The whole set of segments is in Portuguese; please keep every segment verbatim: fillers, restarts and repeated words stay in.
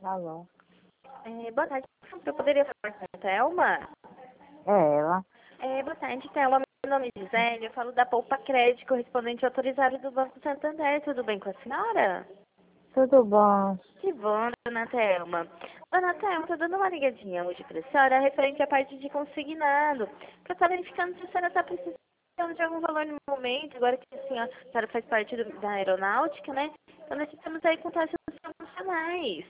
Alô? É, boa tarde. Eu poderia falar com a Thelma? É ela. É, boa tarde, Thelma. Meu nome é Gisele. Eu falo da Poupa Crédito, correspondente autorizado do Banco Santander. Tudo bem com a senhora? Tudo bom? Que bom, dona Thelma. Dona Thelma, tô dando uma ligadinha hoje pra senhora referente à parte de consignado. Pra estar verificando se a senhora está precisando de algum valor no momento, agora que assim, a senhora faz parte do- da aeronáutica, né? Então nós estamos aí com taxas promocionais.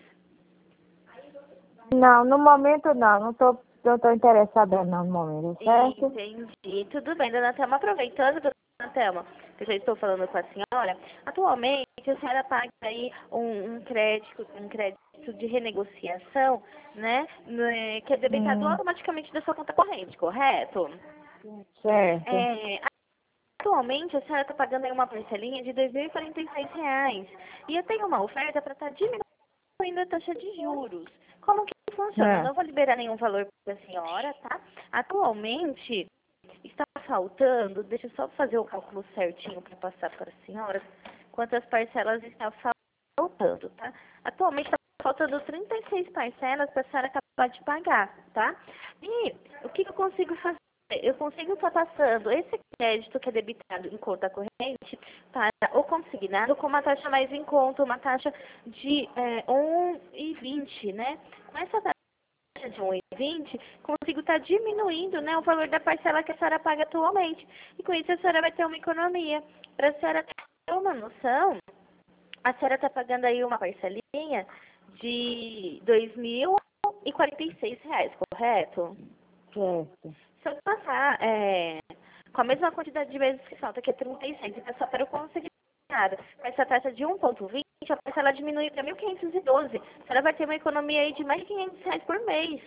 Não, no momento não. Não tô, não tô interessada não no momento, certo? Entendi. Tudo bem, dona Thelma. Aproveitando, dona Thelma, que eu já estou falando com a senhora, atualmente a senhora paga aí um, um crédito, um crédito de renegociação, né? né, Que é debitado Hum, automaticamente da sua conta corrente, correto? certo. É, atualmente a senhora está pagando aí uma parcelinha de dois mil e quarenta e seis reais. E eu tenho uma oferta para estar diminuindo a taxa de juros. Como que funciona? Eu É. não vou liberar nenhum valor para a senhora, tá? Atualmente está faltando, deixa eu só fazer o cálculo certinho para passar para a senhora, quantas parcelas está faltando, tá? Atualmente está faltando trinta e seis parcelas para a senhora acabar de pagar, tá? E o que, que eu consigo fazer? Eu consigo estar passando esse crédito que é debitado em conta corrente para o consignado com uma taxa mais em conta, uma taxa de é, um vírgula vinte, né? Com essa taxa de um vírgula vinte, consigo estar diminuindo, né, o valor da parcela que a senhora paga atualmente. E com isso a senhora vai ter uma economia. Para a senhora ter uma noção, a senhora está pagando aí uma parcelinha de dois mil e quarenta e seis reais, correto? Certo. Se eu passar é, com a mesma quantidade de vezes que falta, que é trinta e seis, e passar para o consignado, com essa taxa de um vírgula vinte, a parcela diminui para mil quinhentos e doze. A senhora vai ter uma economia aí de mais de quinhentos reais por mês.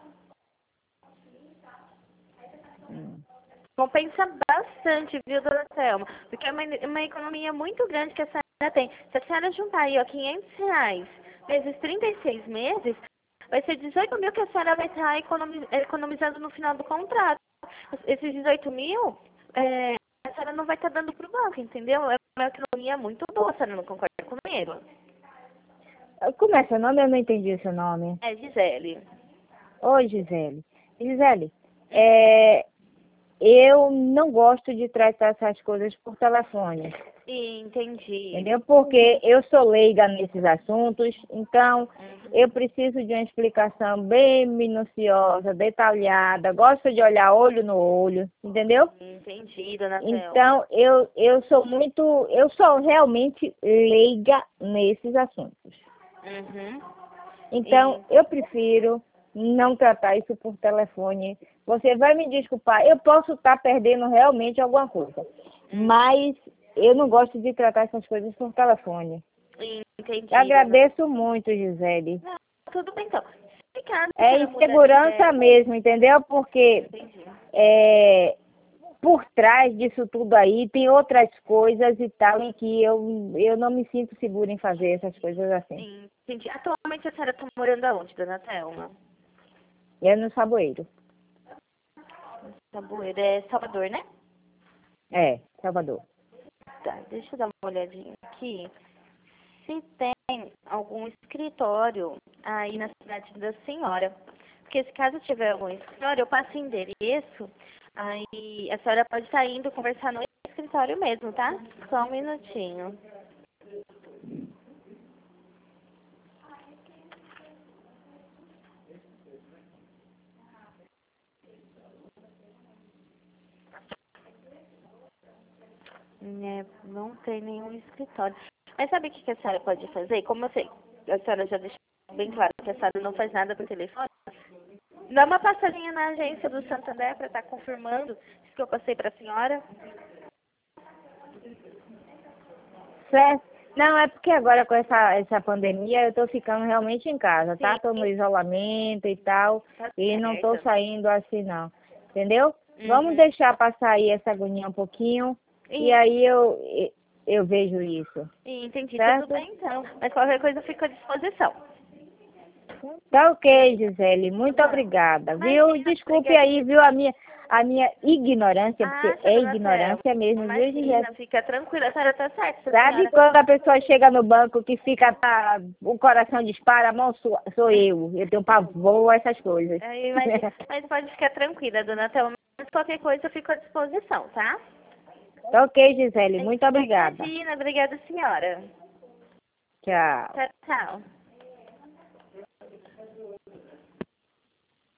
Hum. Compensa bastante, viu, dona Thelma? Porque é uma, uma economia muito grande que a senhora tem. Se a senhora juntar aí, ó, quinhentos reais vezes trinta e seis meses, vai ser dezoito mil que a senhora vai estar economi economizando no final do contrato. Esses dezoito mil, é, a senhora não vai estar dando para o banco, entendeu? É uma economia muito boa, a senhora não concorda comigo? Como é seu nome? Eu não entendi seu nome. É, Gisele. Oi, Gisele. Gisele, é, eu não gosto de tratar essas coisas por telefone. Entendi. Entendeu? Porque eu sou leiga nesses assuntos, então eu preciso de uma explicação bem minuciosa, detalhada, gosto de olhar olho no olho, entendeu? Entendi, dona Thelma. Então eu, eu sou muito, eu sou realmente leiga nesses assuntos. Uhum. Então eu prefiro não tratar isso por telefone. Você vai me desculpar, eu posso estar perdendo realmente alguma coisa, mas eu não gosto de tratar essas coisas por telefone. Entendi. Eu agradeço muito, Gisele. Não, tudo bem então. Se caso a É senhora mudar de insegurança ideia, mesmo, entendeu? Porque entendi. é, por trás disso tudo aí tem outras coisas e tal, em que eu, eu não me sinto segura em fazer essas coisas assim. Entendi. Atualmente a senhora está morando aonde, dona Thelma? É no Saboeiro. Saboeiro, é Salvador, né? É, Salvador. Tá, deixa eu dar uma olhadinha aqui. Se tem algum escritório aí na cidade da senhora. Porque se caso tiver algum escritório, eu passo o endereço. Aí a senhora pode estar indo conversar no escritório mesmo, tá? Só um minutinho. É, não tem nenhum escritório. Mas sabe o que que a senhora pode fazer? Como eu sei, a senhora já deixou bem claro que a senhora não faz nada por telefone, dá uma passadinha na agência do Santander para estar confirmando isso que eu passei para a senhora. Certo? Não, é porque agora com essa, essa pandemia eu tô ficando realmente em casa, tá? Tô no Sim, isolamento e tal, tá e não tô certo. saindo assim não. Entendeu? Vamos Uhum. deixar passar aí essa agonia um pouquinho, e E, aí eu, eu vejo isso. e entendi, tudo Certo? bem então. Mas qualquer coisa eu fico à disposição. Tá ok, Gisele. Muito Não, obrigada, viu? imagina, Desculpe obrigada. aí, viu, a minha, a minha ignorância, Ah, porque tá, é dona ignorância Thelma. mesmo, viu, Imagina, Gisele? fica tranquila, a senhora tá certa, Sabe senhora. quando a pessoa chega no banco que fica, tá, o coração dispara, a mão sou, sou eu. Eu tenho pavor a essas coisas. Aí, mas, mas pode ficar tranquila, dona Thelma. Qualquer coisa eu fico à disposição, tá? Tá ok, Gisele. Muito obrigada. Imagina, obrigada, senhora. Tchau. Tchau, tchau.